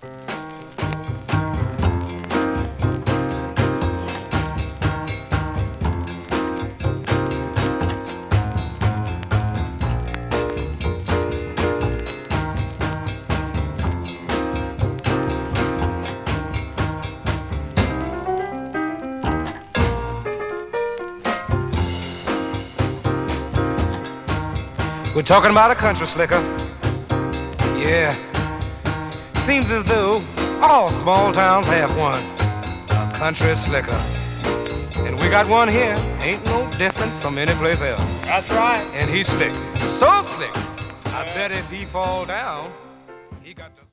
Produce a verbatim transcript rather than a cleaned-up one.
We're talking about a country slicker. Yeah. Seems as though all small towns have one. A country slicker. And we got one here. Ain't no different from any place else. That's right. And he's slick. So slick. I bet if he fall down, he got to...